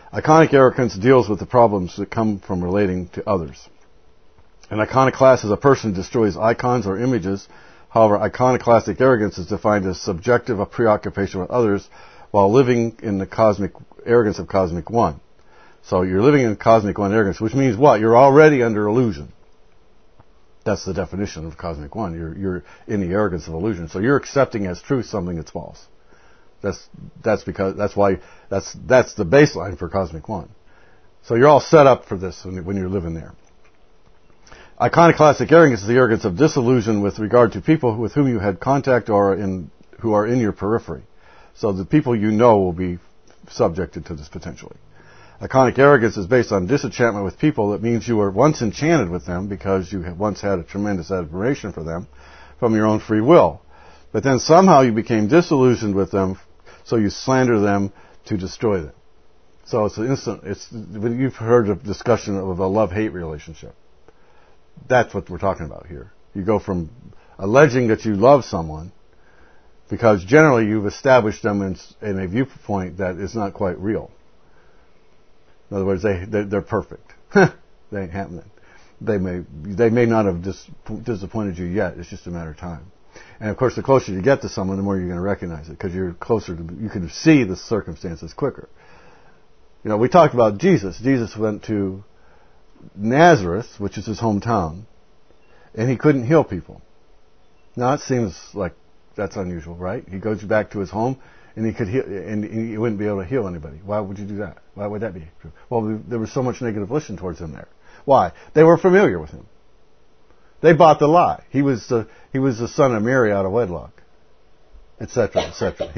Iconic arrogance deals with the problems that come from relating to others. An iconoclast is a person who destroys icons or images. However, iconoclastic arrogance is defined as subjective preoccupation with others while living in the cosmic arrogance of Cosmic One. So you're living in Cosmic One arrogance, which means what? You're already under illusion. That's the definition of Cosmic One. You're in the arrogance of illusion. So you're accepting as truth something that's false. That's the baseline for Cosmic One. So you're all set up for this when you're living there. Iconoclastic arrogance is the arrogance of disillusion with regard to people with whom you had contact or who are in your periphery. So the people you know will be subjected to this potentially. Iconic arrogance is based on disenchantment with people. That means you were once enchanted with them because you had once had a tremendous admiration for them from your own free will. But then somehow you became disillusioned with them, so you slander them to destroy them. So it's you've heard of discussion of a love-hate relationship. That's what we're talking about here. You go from alleging that you love someone because generally you've established them in a viewpoint that is not quite real. In other words, they're perfect. They ain't happening. They may not have disappointed you yet. It's just a matter of time. And of course, the closer you get to someone, the more you're going to recognize it because you're closer to. You can see the circumstances quicker. You know, we talked about Jesus. Jesus went to Nazareth, which is his hometown, and he couldn't heal people. Now it seems like that's unusual, right? He goes back to his home, and he could heal, and he wouldn't be able to heal anybody. Why would you do that? Why would that be true? Well, there was so much negative volition towards him there. Why? They were familiar with him. They bought the lie. He was the son of Mary out of wedlock, etc., etc.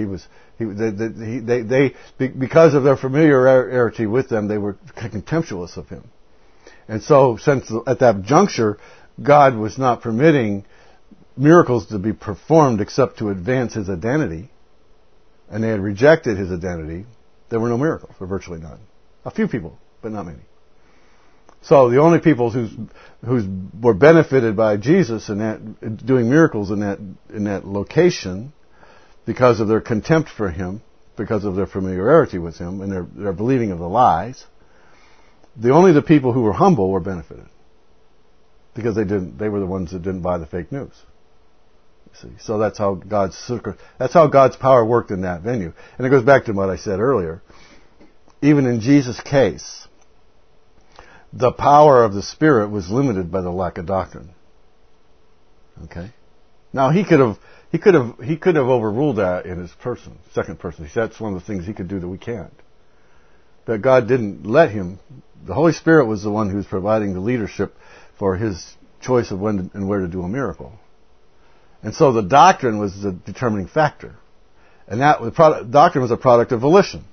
Because of their familiarity with them, they were contemptuous of him. And so, since at that juncture, God was not permitting miracles to be performed except to advance his identity, and they had rejected his identity, there were no miracles, or virtually none. A few people, but not many. So the only people who were benefited by Jesus in that doing miracles in that location, because of their contempt for him, because of their familiarity with him, and their believing of the lies, the people who were humble were benefited. Because they were the ones that didn't buy the fake news. You see? So that's how God's power worked in that venue. And it goes back to what I said earlier. Even in Jesus' case, the power of the Spirit was limited by the lack of doctrine. Okay? Now he could have overruled that in his second person. That's one of the things he could do that we can't. But God didn't let him. The Holy Spirit was the one who was providing the leadership for his choice of when and where to do a miracle. And so the doctrine was the determining factor. And doctrine was a product of volition.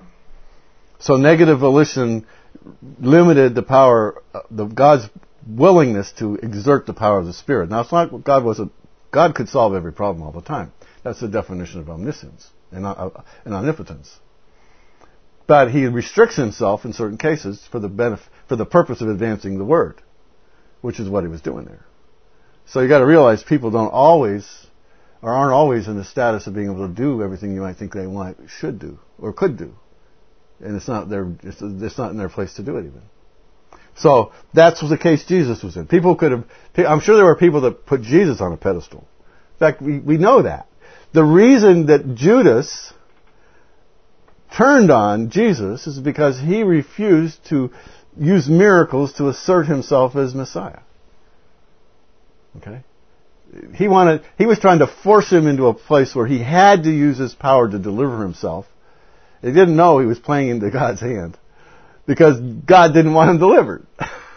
So negative volition limited the power, God's willingness to exert the power of the Spirit. Now, it's not God could solve every problem all the time. That's the definition of omniscience and omnipotence. But he restricts himself in certain cases for the purpose of advancing the word, which is what he was doing there. So you got to realize people aren't always in the status of being able to do everything you might think they should do or could do. And it's not in their place to do it even. So that's the case Jesus was in. I'm sure there were people that put Jesus on a pedestal. In fact, we know that. The reason that Judas turned on Jesus is because he refused to use miracles to assert himself as Messiah. Okay? He was trying to force him into a place where he had to use his power to deliver himself. He didn't know he was playing into God's hand because God didn't want him delivered.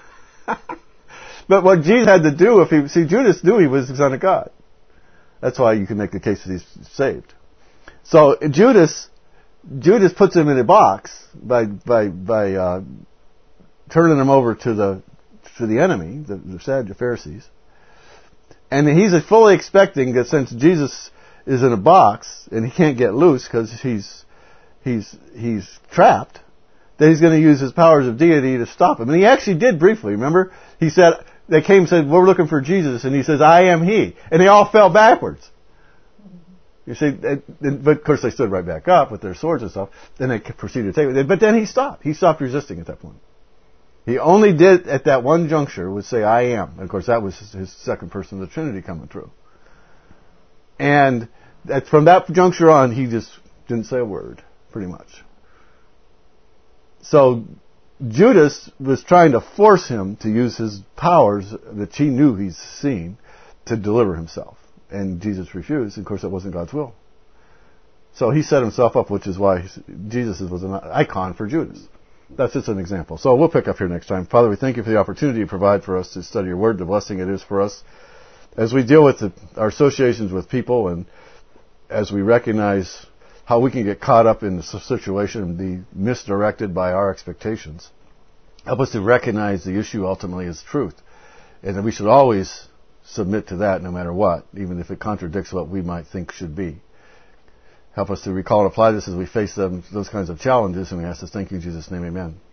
But what Jesus had to do, Judas knew he was the Son of God. That's why you can make the case that he's saved. So Judas puts him in a box by turning him over to the enemy, the Pharisees. And he's fully expecting that since Jesus is in a box and he can't get loose because he's trapped, that he's going to use his powers of deity to stop him. And he actually did briefly. Remember? He said, they came and said, we're looking for Jesus. And he says, I am he. And they all fell backwards. You see, but of course they stood right back up with their swords and stuff, and they proceeded to take it. But then he stopped. He stopped resisting at that point. He only did at that one juncture was say, I am. And of course that was his second person of the Trinity coming through. And from that juncture on, he just didn't say a word, pretty much. So Judas was trying to force him to use his powers that he knew he's seen to deliver himself. And Jesus refused. Of course, that wasn't God's will. So he set himself up, which is why Jesus was an icon for Judas. That's just an example. So we'll pick up here next time. Father, we thank you for the opportunity you provide for us to study your word, the blessing it is for us. As we deal with our associations with people and as we recognize how we can get caught up in the situation and be misdirected by our expectations, help us to recognize the issue ultimately as truth. And that we should always submit to that no matter what, even if it contradicts what we might think should be. Help us to recall and apply this as we face those kinds of challenges, and we ask this, thank you in Jesus' name, amen.